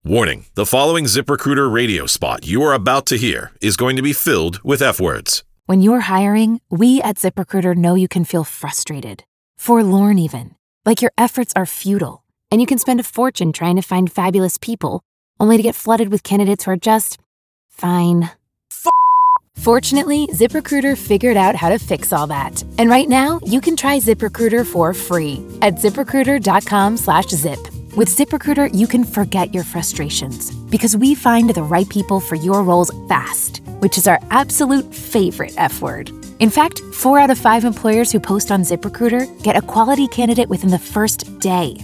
Warning, the following ZipRecruiter radio spot you are about to hear is going to be filled with F-words. When you're hiring, we at ZipRecruiter know you can feel frustrated, forlorn even, like your efforts are futile, and you can spend a fortune trying to find fabulous people, only to get flooded with candidates who are just fine. Fortunately, ZipRecruiter figured out how to fix all that. And right now, you can try ZipRecruiter for free at ZipRecruiter.com/zip. With ZipRecruiter, you can forget your frustrations because we find the right people for your roles fast, which is our absolute favorite F word. In fact, 4 out of 5 employers who post on ZipRecruiter get a quality candidate within the first day.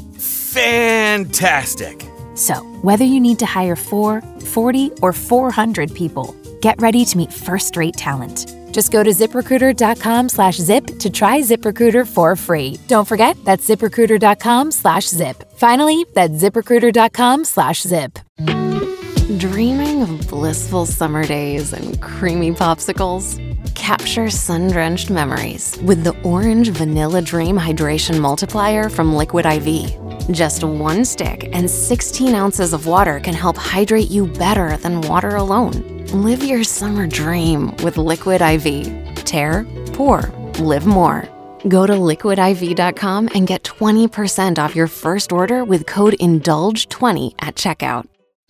Fantastic! So, whether you need to hire 4, 40, or 400 people, get ready to meet first-rate talent. Just go to ZipRecruiter.com/zip to try ZipRecruiter for free. Don't forget, that's ZipRecruiter.com/zip. Finally, that's ZipRecruiter.com/zip. Dreaming of blissful summer days and creamy popsicles? Capture sun-drenched memories with the Orange Vanilla Dream Hydration Multiplier from Liquid IV. Just 1 stick and 16 ounces of water can help hydrate you better than water alone. Live your summer dream with Liquid IV. Tear, pour, live more. Go to liquidiv.com and get 20% off your first order with code INDULGE20 at checkout.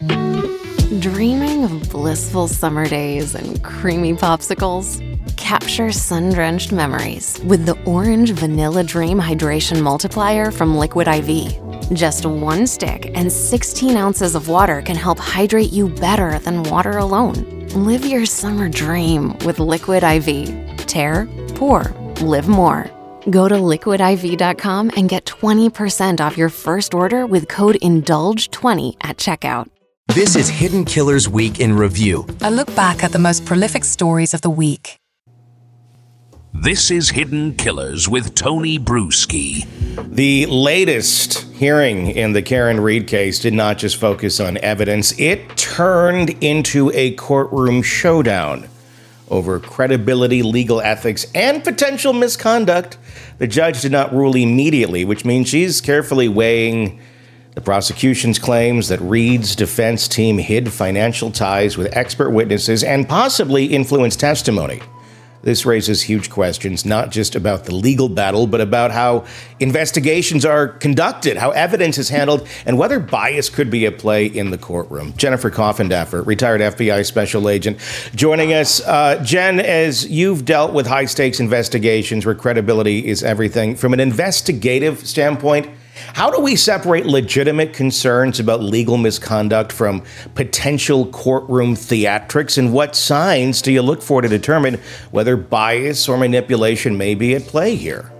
Dreaming of blissful summer days and creamy popsicles? Capture sun-drenched memories with the Orange Vanilla Dream Hydration Multiplier from Liquid IV. Just 1 stick and 16 ounces of water can help hydrate you better than water alone. Live your summer dream with Liquid IV. Tear, pour, live more. Go to liquidiv.com and get 20% off your first order with code INDULGE20 at checkout. This is Hidden Killers Week in Review. A look back at the most prolific stories of the week. This is Hidden Killers with Tony Bruschi. The latest hearing in the Karen Read case did not just focus on evidence. It turned into a courtroom showdown over credibility, legal ethics, and potential misconduct. The judge did not rule immediately, which means she's carefully weighing the prosecution's claims that Read's defense team hid financial ties with expert witnesses and possibly influenced testimony. This raises huge questions, not just about the legal battle, but about how investigations are conducted, how evidence is handled, and whether bias could be at play in the courtroom. Jennifer Coffindaffer, retired FBI special agent, joining us. Jen, as you've dealt with high-stakes investigations where credibility is everything, from an investigative standpoint, how do we separate legitimate concerns about legal misconduct from potential courtroom theatrics? And what signs do you look for to determine whether bias or manipulation may be at play here?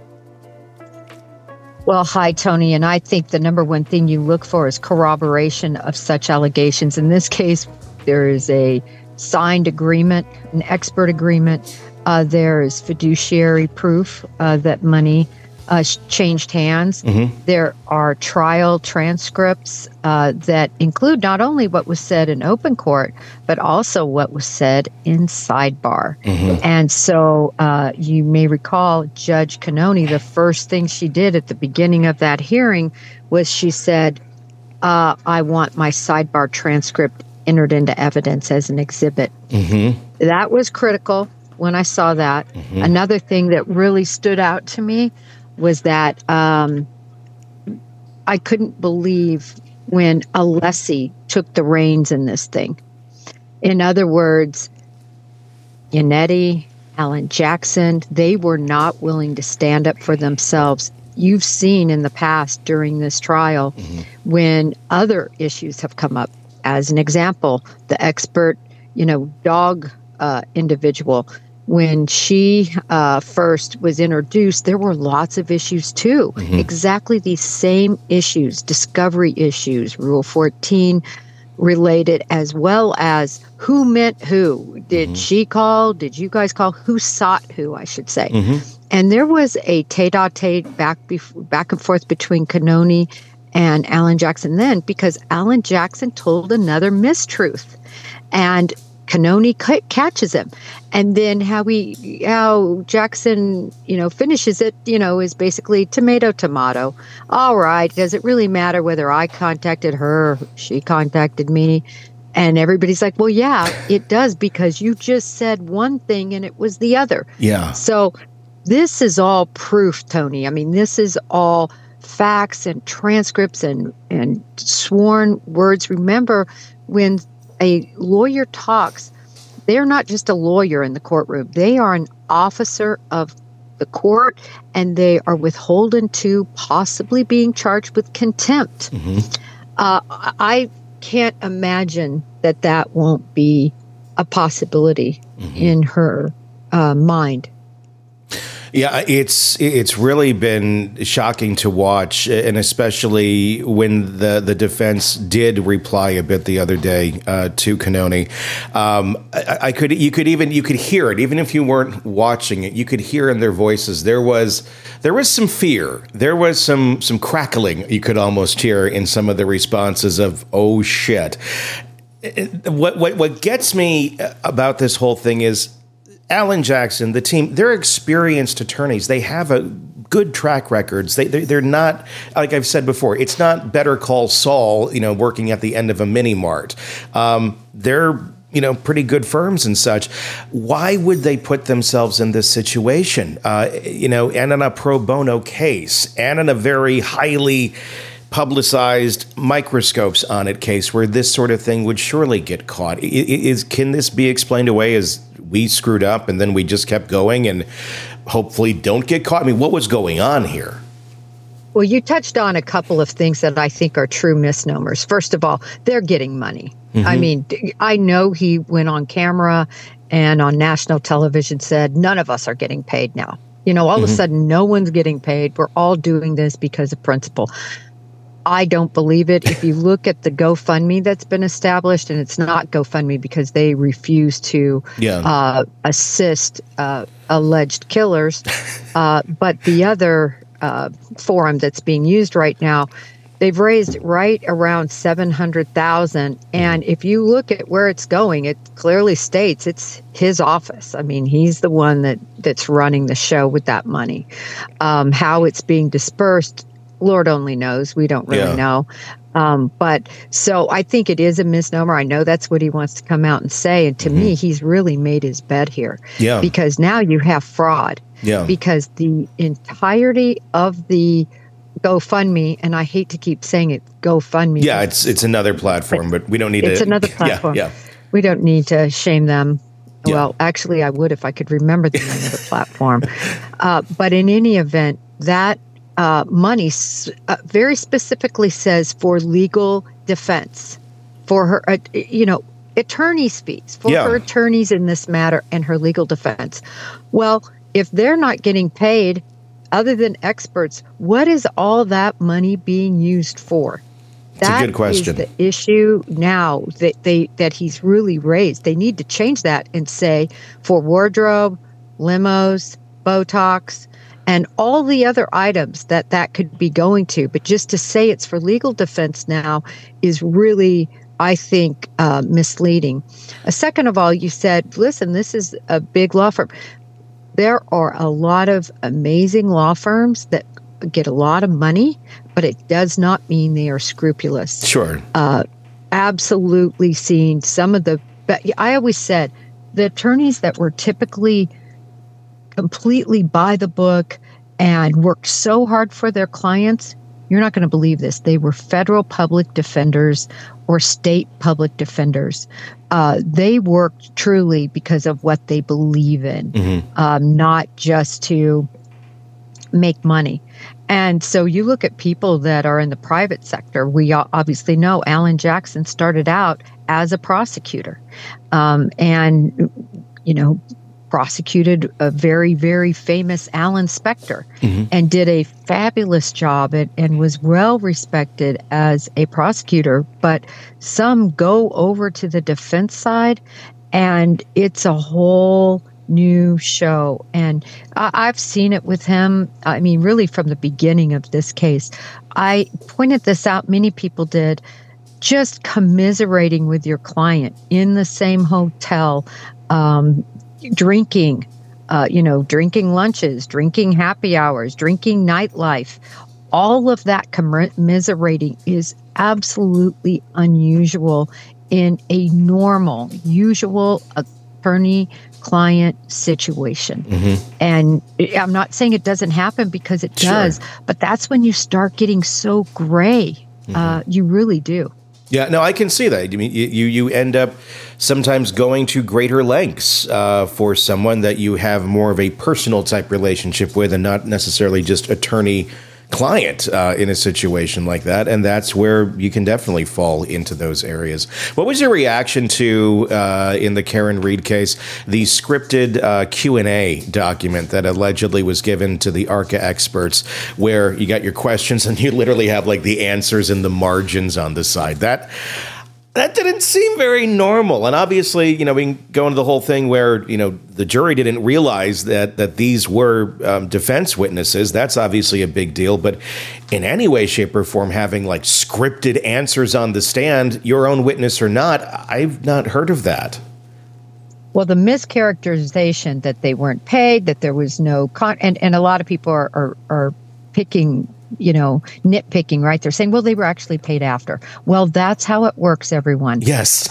Well, hi, Tony. And I think the number one thing you look for is corroboration of such allegations. In this case, there is a signed agreement, an expert agreement. There is fiduciary proof that money changed hands. Mm-hmm. There are trial transcripts that include not only what was said in open court, but also what was said in sidebar. Mm-hmm. And so you may recall Judge Cannoni, the first thing she did at the beginning of that hearing was she said, I want my sidebar transcript entered into evidence as an exhibit. Mm-hmm. That was critical when I saw that. Mm-hmm. Another thing that really stood out to me was that I couldn't believe when Alessi took the reins in this thing. In other words, Yannetti, Alan Jackson, they were not willing to stand up for themselves. You've seen in the past during this trial mm-hmm. when other issues have come up. As an example, the expert, dog individual, when she first was introduced, there were lots of issues too. Mm-hmm. Exactly these same issues, discovery issues, Rule 14 related, as well as who meant who. Did mm-hmm. she call? Did you guys call? Who sought who, I should say. Mm-hmm. And there was a tete-a-tete back and forth between Cannoni and Alan Jackson then, because Alan Jackson told another mistruth. And Cannoni catches him. And then how Jackson, finishes it, is basically tomato. All right. Does it really matter whether I contacted her or she contacted me? And everybody's like, well, yeah, it does, because you just said one thing and it was the other. Yeah. So this is all proof, Tony. I mean, this is all facts and transcripts and sworn words. Remember, when a lawyer talks, they're not just a lawyer in the courtroom. They are an officer of the court, and they are withholden to possibly being charged with contempt. I can't imagine that won't be a possibility in her mind. Yeah, it's really been shocking to watch, and especially when the defense did reply a bit the other day to Cannoni. You could hear it, even if you weren't watching it. You could hear in their voices there was some fear, there was some crackling. You could almost hear in some of the responses of "oh shit." What gets me about this whole thing is Alan Jackson, the team, they're experienced attorneys. They have a good track records. They're not, like I've said before, it's not Better Call Saul, working at the end of a mini mart. They're, pretty good firms and such. Why would they put themselves in this situation? And in a pro bono case, and in a very highly publicized microscopes on it case where this sort of thing would surely get caught. Can this be explained away as we screwed up and then we just kept going and hopefully don't get caught? I mean, what was going on here? Well, you touched on a couple of things that I think are true misnomers. First of all, they're getting money. I mean, I know he went on camera and on national television said, none of us are getting paid now. All of a sudden, no one's getting paid. We're all doing this because of principle. I don't believe it. If you look at the GoFundMe that's been established, and it's not GoFundMe because they refuse to assist alleged killers, but the other forum that's being used right now, they've raised right around $700,000. And if you look at where it's going, it clearly states it's his office. I mean, he's the one that's running the show with that money. How it's being dispersed, Lord only knows. We don't really know. But so I think it is a misnomer. I know that's what he wants to come out and say. And to me, he's really made his bed here. Yeah. Because now you have fraud. Yeah. Because the entirety of the GoFundMe, and I hate to keep saying it, GoFundMe. Yeah, it's another platform, but we don't need It's another platform. Yeah. We don't need to shame them. Yeah. Well, actually, I would if I could remember the name of the platform. But in any event, that money very specifically says for legal defense, for her, attorney's fees, for her attorneys in this matter and her legal defense. Well, if they're not getting paid, other than experts, what is all that money being used for? That's a good question. That is the issue now that he's really raised. They need to change that and say for wardrobe, limos, Botox, and all the other items that could be going to. But just to say it's for legal defense now is really, I think, misleading. Second of all, you said, listen, this is a big law firm. There are a lot of amazing law firms that get a lot of money, but it does not mean they are scrupulous. Sure. Absolutely seen some of the, but I always said the attorneys that were typically completely by the book and worked so hard for their clients, you're not going to believe this. They were federal public defenders or state public defenders. They worked truly because of what they believe in, not just to make money. And so you look at people that are in the private sector. We obviously know Alan Jackson started out as a prosecutor, and prosecuted a very, very famous Alan Spector, and did a fabulous job and was well respected as a prosecutor. But some go over to the defense side, and it's a whole new show. And I've seen it with him. I mean, really from the beginning of this case. I pointed this out. Many people did. just commiserating with your client in the same hotel, drinking, drinking lunches, drinking happy hours, drinking nightlife. All of that commiserating is absolutely unusual in a normal, usual attorney-client situation. And I'm not saying it doesn't happen, because it does, but that's when you start getting so gray. You really do. Yeah, no, I can see that. I mean, you end up sometimes going to greater lengths for someone that you have more of a personal type relationship with, and not necessarily just attorney-client in a situation like that. And that's where you can definitely fall into those areas. What was your reaction to, in the Karen Read case, the scripted Q&A document that allegedly was given to the ARCA experts, where you got your questions and you literally have like the answers in the margins on the side? That didn't seem very normal. And obviously, we can go into the whole thing where, the jury didn't realize that these were defense witnesses. That's obviously a big deal. But in any way, shape, or form, having like scripted answers on the stand, your own witness or not, I've not heard of that. Well, the mischaracterization that they weren't paid, that there was no and a lot of people are picking, nitpicking, right? They're saying, well, they were actually paid after. Well, that's how it works, everyone. Yes.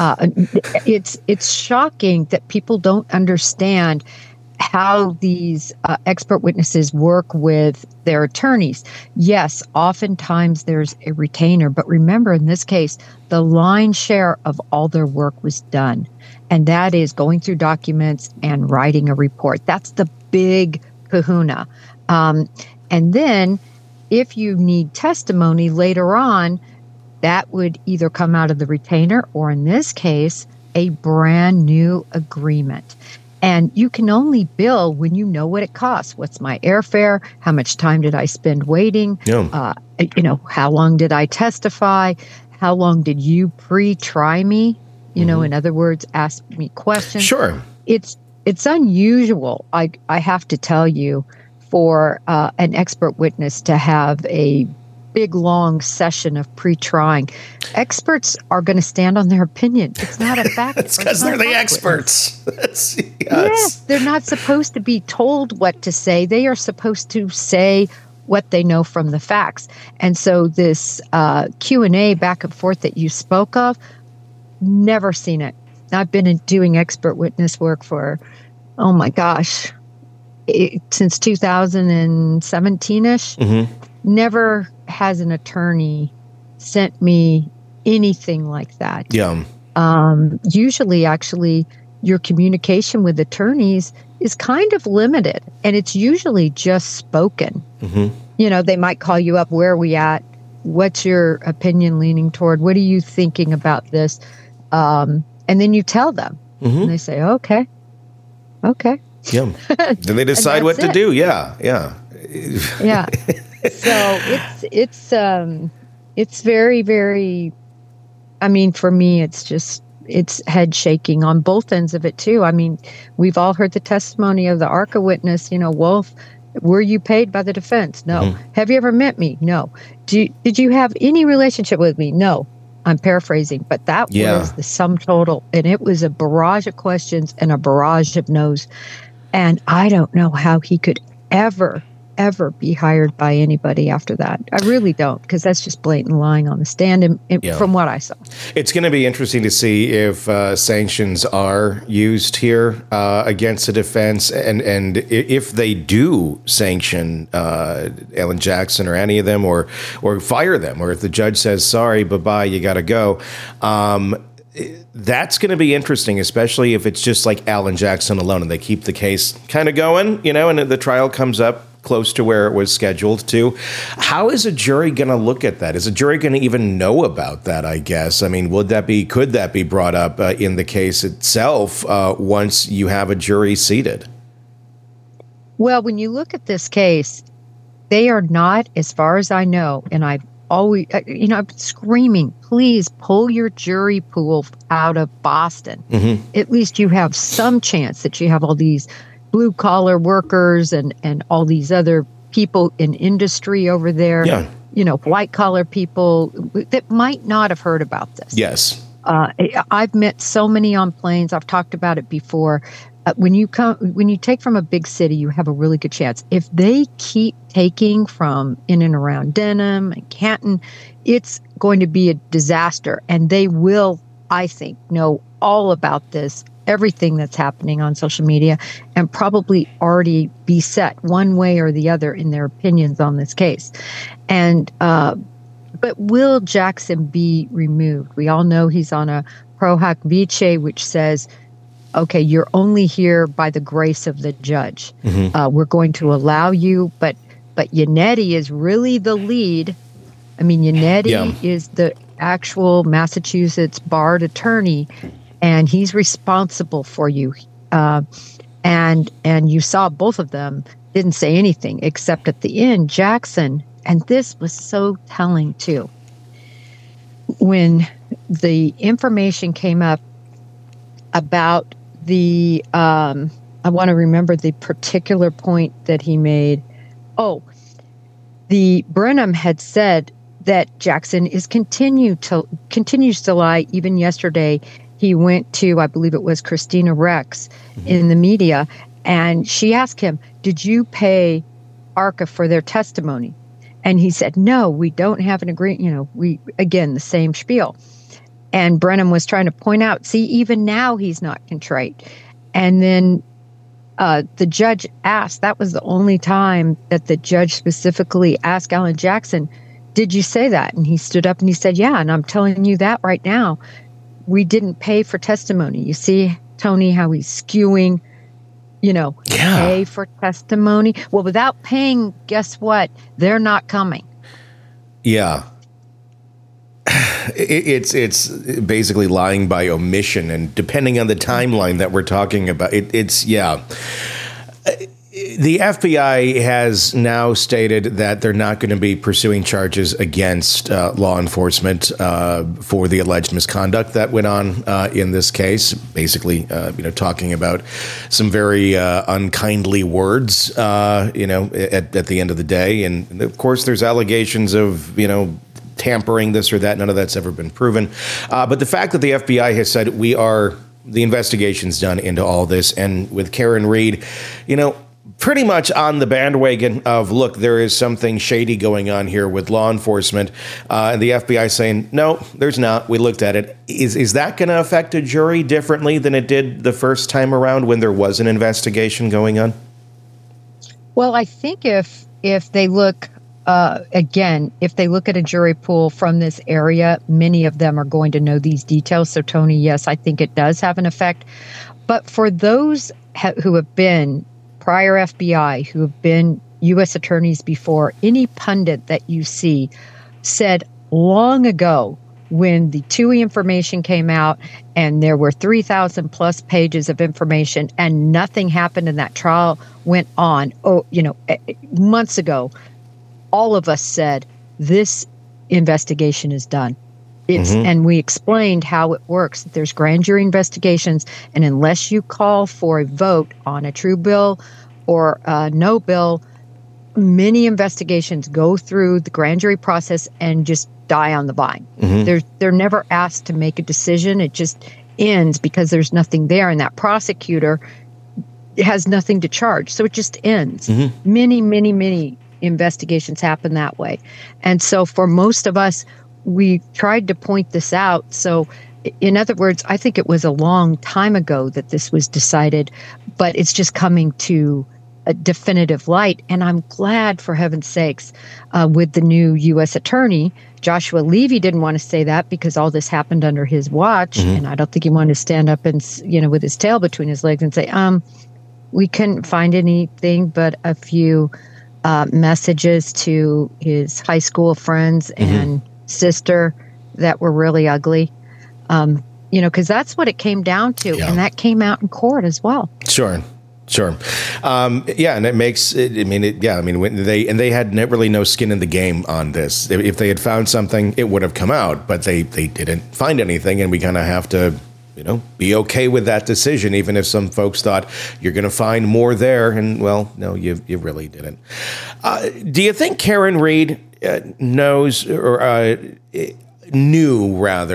It's shocking that people don't understand how these expert witnesses work with their attorneys. Yes, oftentimes there's a retainer, but remember, in this case, the lion's share of all their work was done. And that is going through documents and writing a report. That's the big kahuna. And then if you need testimony later on, that would either come out of the retainer, or in this case, a brand new agreement. And you can only bill when you know what it costs. What's my airfare? How much time did I spend waiting? Yeah. How long did I testify? How long did you pre-try me? In other words, ask me questions. Sure. It's unusual, I have to tell you, for an expert witness to have a big, long session of pre-trying. Experts are going to stand on their opinion. It's not a fact. It's because they're the experts. Yes, they're not supposed to be told what to say. They are supposed to say what they know from the facts. And so this Q&A back and forth that you spoke of, never seen it. I've been doing expert witness work for, oh my gosh, since 2017-ish. Never has an attorney sent me anything like that. Yeah. Usually, actually, your communication with attorneys is kind of limited, and it's usually just spoken. They might call you up. Where are we at? What's your opinion leaning toward? What are you thinking about this? And then you tell them, and they say, okay. Yeah. Then they decide what to do. Yeah. So it's very, very, for me, it's head shaking on both ends of it too. We've all heard the testimony of the ARCA witness, Wolf. Were you paid by the defense? No. Have you ever met me? No. Did you have any relationship with me? No. I'm paraphrasing, but that was the sum total. And it was a barrage of questions and a barrage of no's. And I don't know how he could ever be hired by anybody after that. I really don't, because that's just blatant lying on the stand from what I saw. It's going to be interesting to see if sanctions are used here against the defense, and if they do sanction Alan Jackson or any of them, or fire them, or if the judge says, sorry, bye-bye, you got to go. That's going to be interesting, especially if it's just like Alan Jackson alone and they keep the case kind of going, and the trial comes up close to where it was scheduled to. How is a jury going to look at that? Is a jury going to even know about that, I guess? Could that be brought up in the case itself once you have a jury seated? Well, when you look at this case, they are not, as far as I know, and I've always, I'm screaming, please pull your jury pool out of Boston. At least you have some chance that you have all these blue collar workers and all these other people in industry over there. white collar people that might not have heard about this. Yes. I've met so many on planes. I've talked about it before. When you take from a big city, you have a really good chance. If they keep taking from in and around Denham and Canton, it's going to be a disaster. And they will, I think, know all about this, everything that's happening on social media, and probably already be set one way or the other in their opinions on this case. And but will Jackson be removed? We all know he's on a pro hac vice, which says, okay, you're only here by the grace of the judge. We're going to allow you, but Yannetti is really the lead. I mean, Yannetti is the actual Massachusetts barred attorney, and he's responsible for you. And you saw both of them didn't say anything, except at the end, Jackson, and this was so telling too. When the information came up about the, I want to remember the particular point that he made. Oh, the Brenham had said that Jackson continues to lie. Even yesterday, he went to, I believe it was Christina Rex in the media, and she asked him, did you pay ARCA for their testimony? And he said, no, we don't have an agreement. Again, the same spiel. And Brenham was trying to point out, see, even now he's not contrite. And then the judge asked, that was the only time that the judge specifically asked Alan Jackson, did you say that? And he stood up and he said, yeah, and I'm telling you that right now. We didn't pay for testimony. You see, Tony, how he's skewing, pay for testimony. Well, without paying, guess what? They're not coming. Yeah. It's basically lying by omission, and depending on the timeline that we're talking about, it's The FBI has now stated that they're not going to be pursuing charges against law enforcement for the alleged misconduct that went on in this case. Basically, talking about some very unkindly words, at the end of the day. And of course, there's allegations of, tampering, this or that. None of that's ever been proven. But the fact that the FBI has said the investigation's done into all this, and with Karen Read, pretty much on the bandwagon of, look, there is something shady going on here with law enforcement, and the FBI saying, no, there's not. We looked at it. Is that going to affect a jury differently than it did the first time around when there was an investigation going on? Well, I think if they look, if they look at a jury pool from this area, many of them are going to know these details. So, Tony, yes, I think it does have an effect. But for those who have been prior FBI, who have been U.S. attorneys before, any pundit that you see said long ago when the TUI information came out and there were 3,000 plus pages of information and nothing happened and that trial went on, months ago, all of us said, this investigation is done. And we explained how it works. There's grand jury investigations, and unless you call for a vote on a true bill or a no bill, many investigations go through the grand jury process and just die on the vine. They're never asked to make a decision. It just ends because there's nothing there, and that prosecutor has nothing to charge. So it just ends. Many, many, many investigations happen that way. And so for most of us, we tried to point this out. So in other words, I think it was a long time ago that this was decided, but it's just coming to a definitive light. And I'm glad, for heaven's sakes, with the new U.S. attorney, Joshua Levy didn't want to say that because all this happened under his watch. And I don't think he wanted to stand up and, with his tail between his legs and say, we couldn't find anything but a few messages to his high school friends and sister that were really ugly, because that's what it came down to. And that came out in court as well. Sure. And it makes it, when they had really no skin in the game on this. If they had found something, it would have come out, but they didn't find anything. And we kind of have to, be okay with that decision, even if some folks thought you're going to find more there. And well, no, you really didn't. Do you think Karen Read knew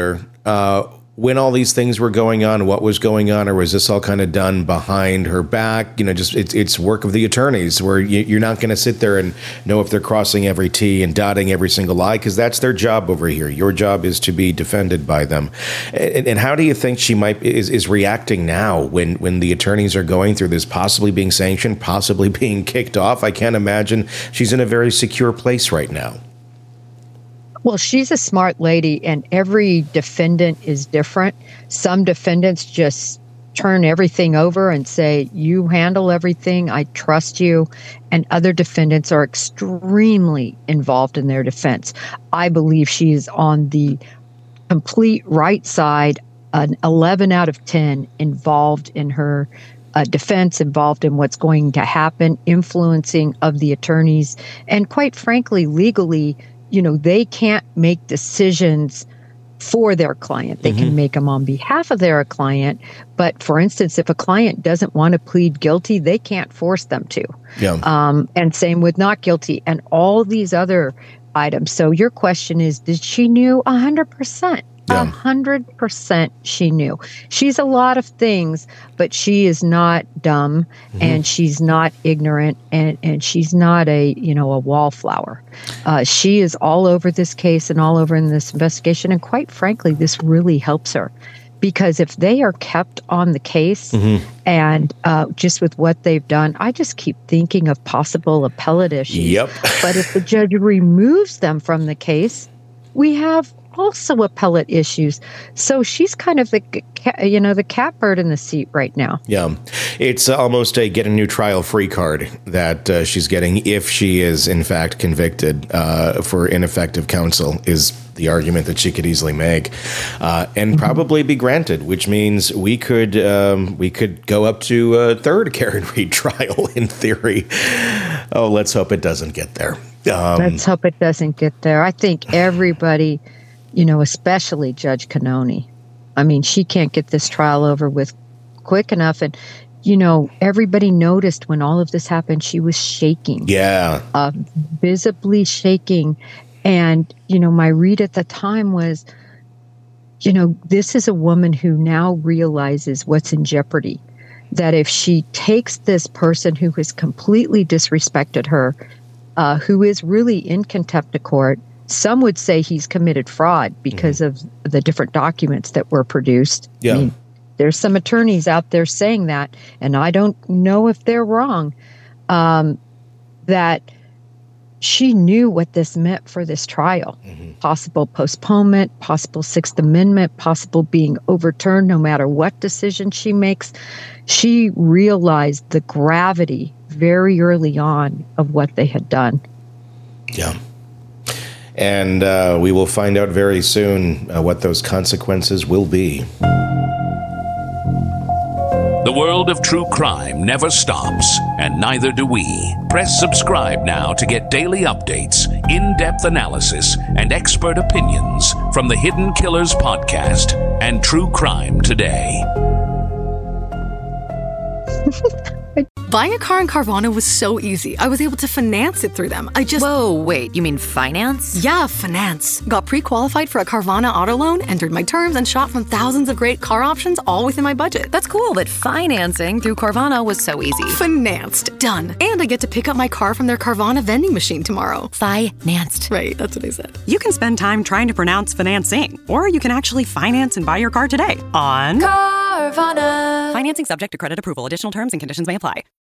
when all these things were going on, what was going on, or was this all kind of done behind her back? Just it's work of the attorneys, where you're not going to sit there and know if they're crossing every T and dotting every single I, because that's their job over here. Your job is to be defended by them. And how do you think she is reacting now when the attorneys are going through this, possibly being sanctioned, possibly being kicked off? I can't imagine she's in a very secure place right now. Well, she's a smart lady, and every defendant is different. Some defendants just turn everything over and say, you handle everything, I trust you. And other defendants are extremely involved in their defense. I believe she's on the complete right side, an 11 out of 10 involved in her defense, involved in what's going to happen, influencing of the attorneys. And quite frankly, legally, they can't make decisions for their client. They can make them on behalf of their client. But for instance, if a client doesn't want to plead guilty, they can't force them to. Yeah. And same with not guilty and all these other items. So your question is, did she knew 100%? 100% she knew. She's a lot of things, but she is not dumb and she's not ignorant and she's not a wallflower. She is all over this case and all over in this investigation. And quite frankly, this really helps her, because if they are kept on the case and just with what they've done, I just keep thinking of possible appellate issues. Yep. But if the judge removes them from the case, we have also appellate issues. So she's kind of the catbird in the seat right now. Yeah. It's almost a get a new trial free card that she's getting if she is in fact convicted for ineffective counsel, is the argument that she could easily make, and probably be granted, which means we could go up to a third Karen Read trial in theory. Oh, let's hope it doesn't get there. Let's hope it doesn't get there. I think everybody, especially Judge Cannone, I mean, she can't get this trial over with quick enough. And, everybody noticed when all of this happened, she was shaking. Yeah. Visibly shaking. And, my read at the time was, this is a woman who now realizes what's in jeopardy. That if she takes this person who has completely disrespected her, who is really in contempt of court, some would say he's committed fraud because of the different documents that were produced. Yeah. I mean, there's some attorneys out there saying that, and I don't know if they're wrong, that she knew what this meant for this trial. Possible postponement, possible Sixth Amendment, possible being overturned no matter what decision she makes. She realized the gravity very early on of what they had done. Yeah. And we will find out very soon what those consequences will be. The world of true crime never stops, and neither do we. Press subscribe now to get daily updates, in-depth analysis, and expert opinions from the Hidden Killers podcast and True Crime Today. Buying a car in Carvana was so easy. I was able to finance it through them. Whoa, wait, you mean finance? Yeah, finance. Got pre-qualified for a Carvana auto loan, entered my terms, and shot from thousands of great car options, all within my budget. That's cool, but financing through Carvana was so easy. Financed. Done. And I get to pick up my car from their Carvana vending machine tomorrow. Financed. Right, that's what I said. You can spend time trying to pronounce financing, or you can actually finance and buy your car today on Carvana. Financing subject to credit approval. Additional terms and conditions may apply.